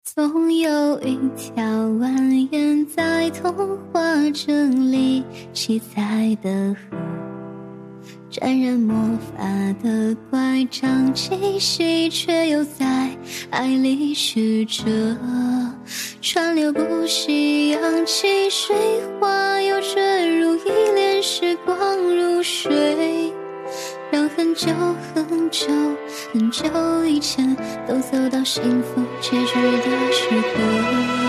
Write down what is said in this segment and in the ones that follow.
总有一条蜿蜒在童话镇里七彩的河，沾染魔法的乖张气息，却又在爱里曲折，川流不息，扬起水花，又坠入依恋，时光如水，让很久很久很久以前都走到幸福结局的时刻。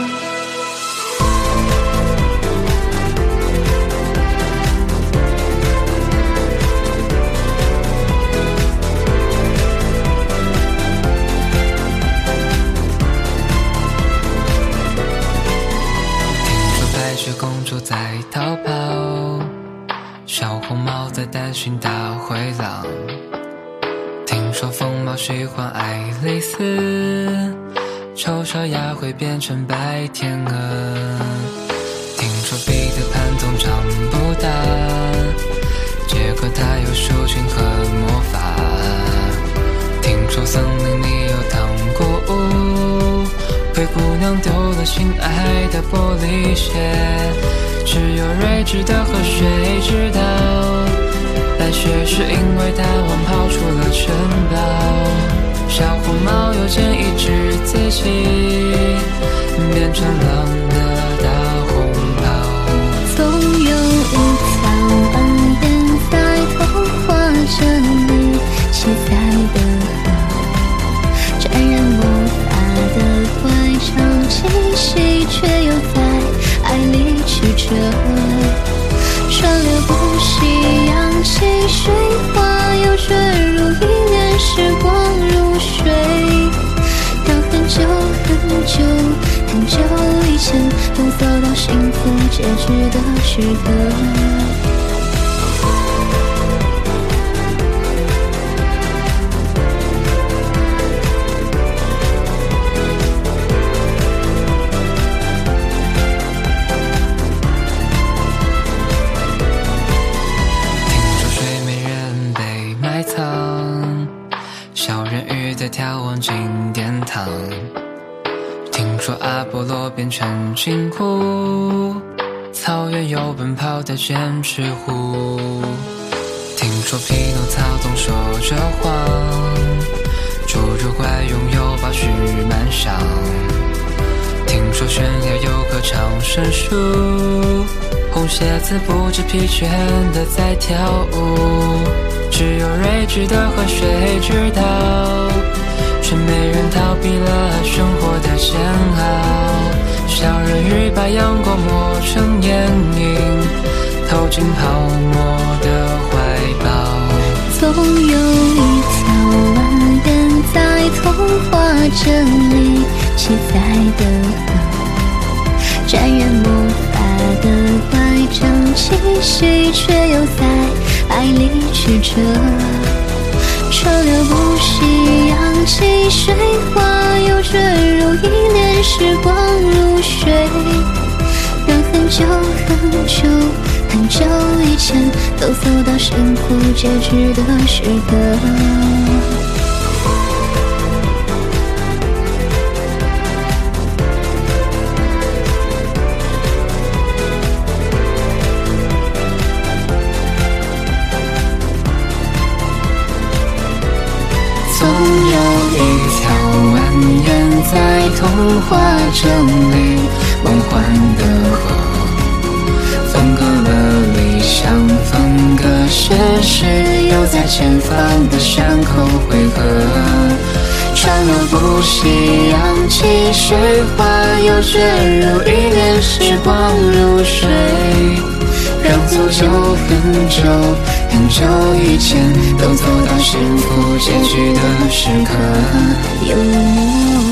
公主在逃跑，小红帽在担心大灰狼。听说疯猫喜欢爱丽丝，丑小鸭会变成白天鹅。听说彼得潘总长不大，结果他有竖琴和魔法。听说森林里有糖果屋，灰姑娘丢了心爱的玻璃鞋，只有睿智的河水知道，白雪是因为大王跑出了城堡。小红帽又见一只自己变成狼的大红袍。 总有一条蜿蜒在童话镇里七彩的河，沾染魔法的乖张气息，却又在爱里曲折，川流不息，扬起水花，又坠入依恋，时光如水，让很久很久很久以前都走到幸福结局的时刻。 小人鱼在眺望金殿堂，听说阿波罗变成金狐，草原有奔跑的剑齿虎。听说匹诺曹总说着谎，侏儒怪拥有宝石满箱。听说悬崖有棵长生树，红鞋子不知疲倦地在跳舞。只有睿智的河水知道，却没人逃避了生活的煎熬。小人鱼把阳光磨成眼影，投进泡沫的怀抱。 总有一条蜿蜒在童话镇里七彩的河，沾染魔法的乖张气息，却又在爱里曲折，川流不息，扬起水花，又坠入依恋，时光如水，让很久很久很久以前都走到幸福结局的时刻。 总有一条蜿蜒在童话镇里梦幻的河，分割了理想，分割现实，又在前方的山口汇合。川流不息，扬起水花，又坠入依恋，时光如水，让足久很久很久以前都走到幸福结局的时刻。 有